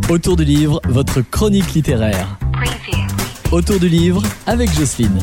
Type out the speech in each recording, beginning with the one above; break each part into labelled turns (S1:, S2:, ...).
S1: Autour du livre, votre chronique littéraire. Autour du livre avec Jocelyne.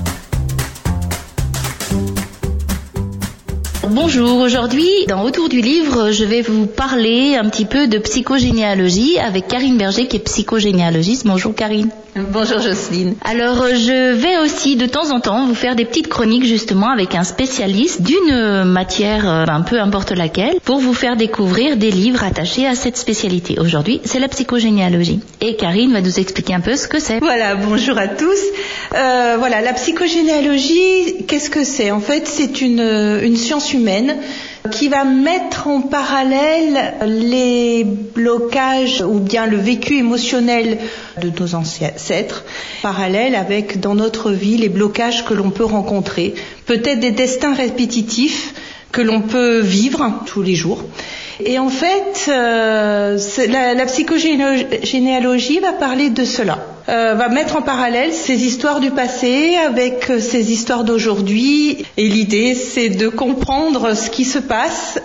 S2: Bonjour, aujourd'hui dans Autour du livre, je vais vous parler un petit peu de psychogénéalogie avec Karine Berger qui est psychogénéalogiste. Bonjour Karine.
S3: Bonjour Jocelyne.
S2: Alors je vais aussi de temps en temps vous faire des petites chroniques justement avec un spécialiste d'une matière, peu importe laquelle, pour vous faire découvrir des livres attachés à cette spécialité. Aujourd'hui, c'est la psychogénéalogie. Et Karine va nous expliquer un peu ce que c'est.
S3: Voilà, bonjour à tous. La psychogénéalogie, qu'est-ce que c'est ? En fait, c'est une science humaine qui va mettre en parallèle les blocages ou bien le vécu émotionnel de nos ancêtres, parallèle avec dans notre vie les blocages que l'on peut rencontrer, peut-être des destins répétitifs que l'on peut vivre tous les jours. Et en fait, la psychogénéalogie va parler de cela, va mettre en parallèle ces histoires du passé avec ces histoires d'aujourd'hui. Et l'idée, c'est de comprendre ce qui se passe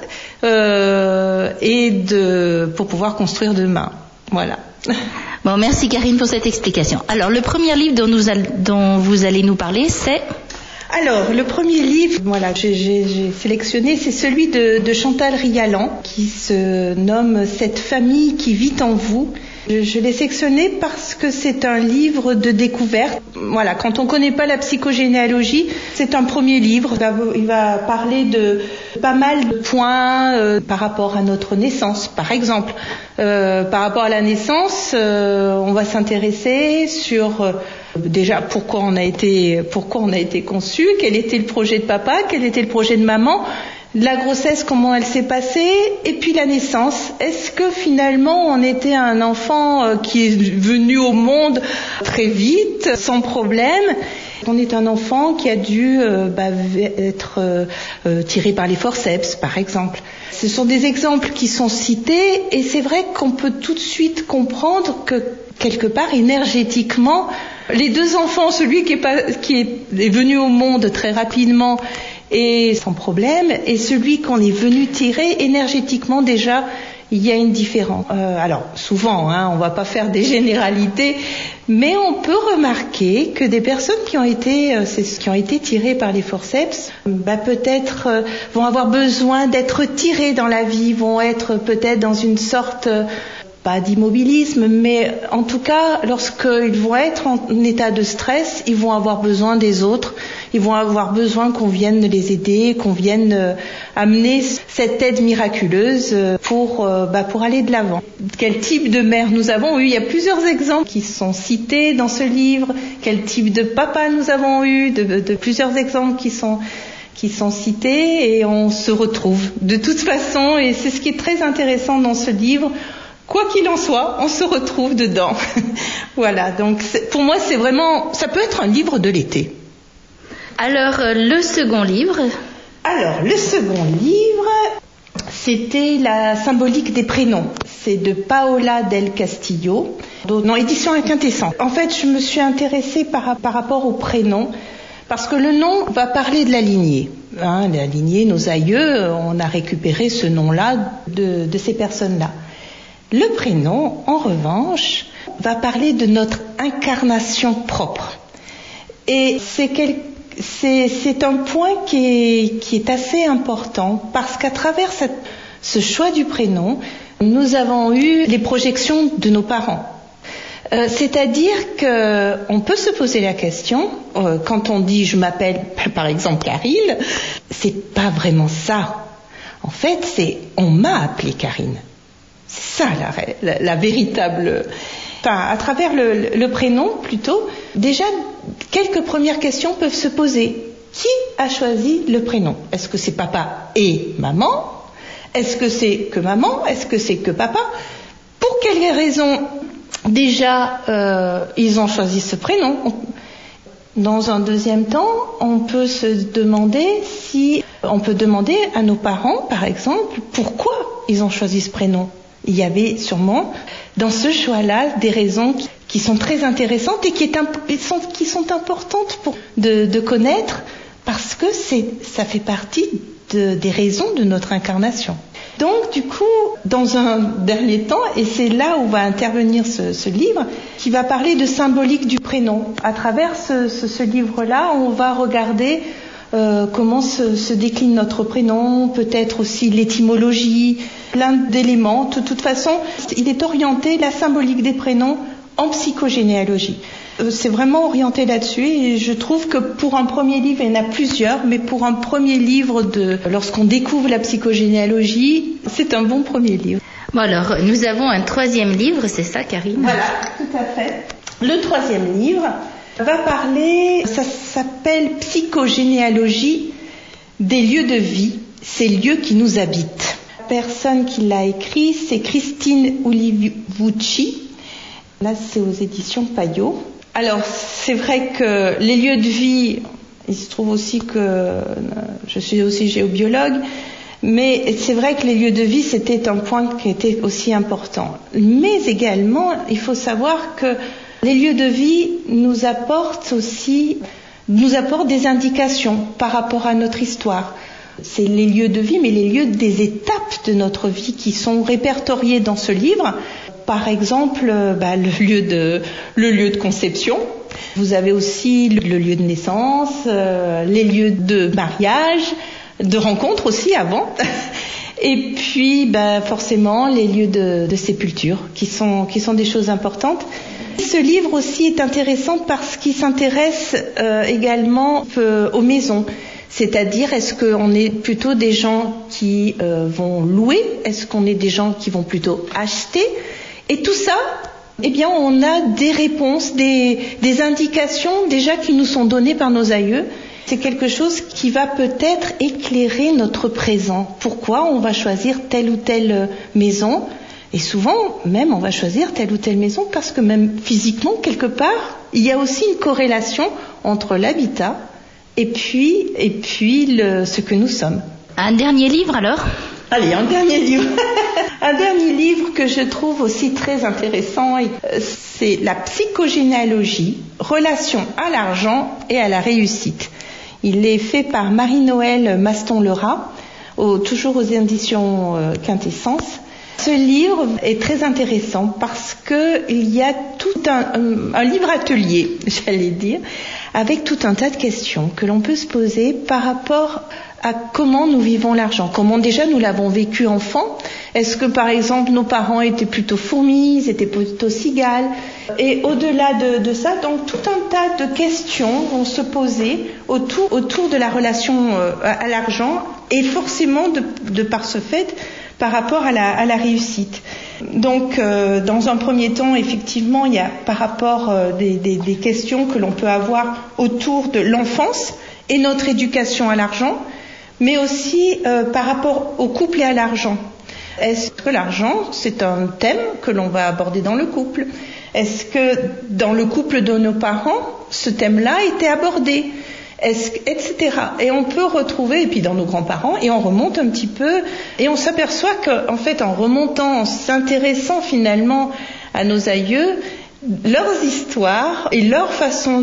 S3: pour pouvoir construire demain. Voilà.
S2: Bon, merci Karine pour cette explication. Alors, le premier livre dont vous allez nous parler, c'est...
S3: Alors, le premier livre, j'ai sélectionné, c'est celui de Chantal Rialan, qui se nomme « Cette famille qui vit en vous ». Je l'ai sélectionné parce que c'est un livre de découverte. Voilà, quand on ne connaît pas la psychogénéalogie, c'est un premier livre. Il va parler de pas mal de points par rapport à notre naissance, par exemple. Par rapport à la naissance, on va s'intéresser sur déjà pourquoi on a été conçu, quel était le projet de papa, quel était le projet de maman. La grossesse, comment elle s'est passée, et puis la naissance. Est-ce que finalement on était un enfant qui est venu au monde très vite, sans problème ? On est un enfant qui a dû être tiré par les forceps, par exemple. Ce sont des exemples qui sont cités, et c'est vrai qu'on peut tout de suite comprendre que quelque part, énergétiquement, les deux enfants, celui qui est venu au monde très rapidement et sans problème, et celui qu'on est venu tirer, énergétiquement déjà, il y a une différence. Alors, souvent, on va pas faire des généralités, mais on peut remarquer que des personnes qui ont été tirées par les forceps, peut-être vont avoir besoin d'être tirées dans la vie, vont être peut-être dans une sorte... pas d'immobilisme, mais en tout cas, lorsqu'ils vont être en état de stress, ils vont avoir besoin des autres, ils vont avoir besoin qu'on vienne les aider, qu'on vienne amener cette aide miraculeuse pour aller de l'avant. Quel type de mère nous avons eu ? Il y a plusieurs exemples qui sont cités dans ce livre. Quel type de papa nous avons eu ? De plusieurs exemples qui sont cités, et on se retrouve de toute façon, et c'est ce qui est très intéressant dans ce livre. Quoi qu'il en soit, on se retrouve dedans. Voilà, donc pour moi, c'est vraiment... Ça peut être un livre de l'été.
S2: Alors, le second livre,
S3: c'était La symbolique des prénoms. C'est de Paola del Castillo, dans édition Quintessence. En fait, je me suis intéressée par rapport aux prénoms, parce que le nom va parler de la lignée. La lignée, nos aïeux, on a récupéré ce nom-là de ces personnes-là. Le prénom, en revanche, va parler de notre incarnation propre. Et c'est un point qui est assez important, parce qu'à travers ce choix du prénom, nous avons eu les projections de nos parents. C'est-à-dire qu'on peut se poser la question, quand on dit « je m'appelle par exemple Karine », c'est pas vraiment ça. En fait, c'est « on m'a appelée Karine ». C'est ça la véritable... à travers le prénom, plutôt, déjà, quelques premières questions peuvent se poser. Qui a choisi le prénom ? Est-ce que c'est papa et maman ? Est-ce que c'est que maman ? Est-ce que c'est que papa ? Pour quelles raisons, déjà, ils ont choisi ce prénom ? Dans un deuxième temps, on peut demander à nos parents, par exemple, pourquoi ils ont choisi ce prénom. Il y avait sûrement dans ce choix-là des raisons qui sont très intéressantes et qui sont importantes de connaître, parce que ça fait partie des raisons de notre incarnation. Donc du coup, dans un dernier temps, et c'est là où va intervenir ce livre, qui va parler de symbolique du prénom. À travers ce livre-là, on va regarder comment se décline notre prénom, peut-être aussi l'étymologie, plein d'éléments. De toute façon, il est orienté, la symbolique des prénoms, en psychogénéalogie. C'est vraiment orienté là-dessus et je trouve que pour un premier livre, il y en a plusieurs, mais pour un premier livre lorsqu'on découvre la psychogénéalogie, c'est un bon premier livre.
S2: Bon alors, nous avons un troisième livre, c'est ça Karine ?
S3: Voilà, tout à fait. Le troisième livre va parler, ça s'appelle Psychogénéalogie des lieux de vie, ces lieux qui nous habitent. La personne qui l'a écrit, c'est Christine Ulivucci. Là, c'est aux éditions Payot. Alors, c'est vrai que les lieux de vie, il se trouve aussi que je suis aussi géobiologue, mais c'est vrai que les lieux de vie, c'était un point qui était aussi important. Mais également, il faut savoir que les lieux de vie nous apportent des indications par rapport à notre histoire. C'est les lieux de vie, mais les lieux des étapes de notre vie qui sont répertoriés dans ce livre. Par exemple, le lieu de conception. Vous avez aussi le lieu de naissance, les lieux de mariage, de rencontre aussi avant. Et puis, forcément, les lieux de sépulture, qui sont des choses importantes. Ce livre aussi est intéressant parce qu'il s'intéresse également aux maisons. C'est-à-dire, est-ce qu'on est plutôt des gens qui vont louer ? Est-ce qu'on est des gens qui vont plutôt acheter ? Et tout ça, on a des réponses, des indications déjà qui nous sont données par nos aïeux. C'est quelque chose qui va peut-être éclairer notre présent. Pourquoi on va choisir telle ou telle maison ? Et souvent, même, on va choisir telle ou telle maison parce que même physiquement, quelque part, il y a aussi une corrélation entre l'habitat et puis ce que nous sommes.
S2: Un dernier livre alors ?
S3: Allez, un dernier livre. Un dernier livre que je trouve aussi très intéressant, c'est La psychogénéalogie, relation à l'argent et à la réussite. Il est fait par Marie-Noëlle Maston-Lerat, toujours aux éditions Quintessence. Ce livre est très intéressant parce qu'il y a tout un livre atelier, j'allais dire, avec tout un tas de questions que l'on peut se poser par rapport à comment nous vivons l'argent, comment déjà nous l'avons vécu enfant. Est-ce que par exemple nos parents étaient plutôt fourmis, ils étaient plutôt cigales ? Et au-delà de ça, donc tout un tas de questions vont se poser autour de la relation à l'argent et forcément de par ce fait par rapport à la réussite. Donc dans un premier temps, effectivement, il y a par rapport des questions que l'on peut avoir autour de l'enfance et notre éducation à l'argent, mais aussi par rapport au couple et à l'argent. Est-ce que l'argent, c'est un thème que l'on va aborder dans le couple ? Est-ce que dans le couple de nos parents, ce thème-là était abordé ? Etc. Et on peut retrouver, et puis dans nos grands-parents, et on remonte un petit peu, et on s'aperçoit qu'en fait, en remontant, en s'intéressant finalement à nos aïeux, leurs histoires et leur façon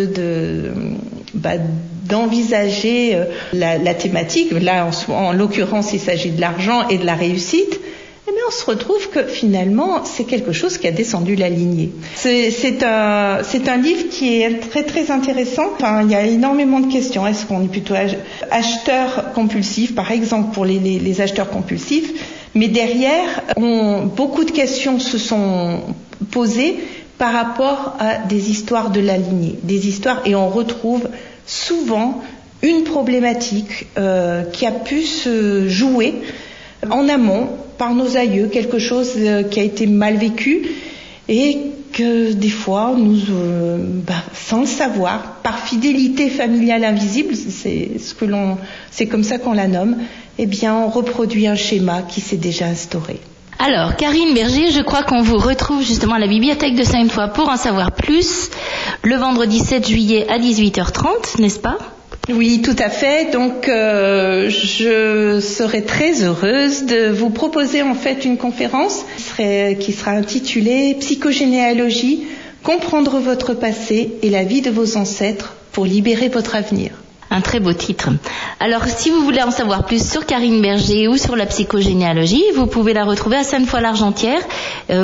S3: d'envisager la thématique, là en l'occurrence il s'agit de l'argent et de la réussite, eh bien on se retrouve que finalement c'est quelque chose qui a descendu la lignée. C'est un livre qui est très très intéressant. Enfin, il y a énormément de questions. Est-ce qu'on est plutôt acheteur compulsif, par exemple pour les acheteurs compulsifs, mais derrière beaucoup de questions se sont posées par rapport à des histoires de la lignée, des histoires, et on retrouve souvent une problématique qui a pu se jouer en amont par nos aïeux, quelque chose qui a été mal vécu et que des fois nous, sans le savoir, par fidélité familiale invisible, c'est comme ça qu'on la nomme, eh bien on reproduit un schéma qui s'est déjà instauré.
S2: Alors, Karine Berger, je crois qu'on vous retrouve justement à la bibliothèque de Sainte-Foy pour en savoir plus, le vendredi 7 juillet à 18h30, n'est-ce pas ?
S3: Oui, tout à fait. Donc, je serai très heureuse de vous proposer en fait une conférence qui sera intitulée « Psychogénéalogie, comprendre votre passé et la vie de vos ancêtres pour libérer votre avenir ».
S2: Un très beau titre. Alors, si vous voulez en savoir plus sur Karine Berger ou sur la psychogénéalogie, vous pouvez la retrouver à Sainte-Foy-l'Argentière,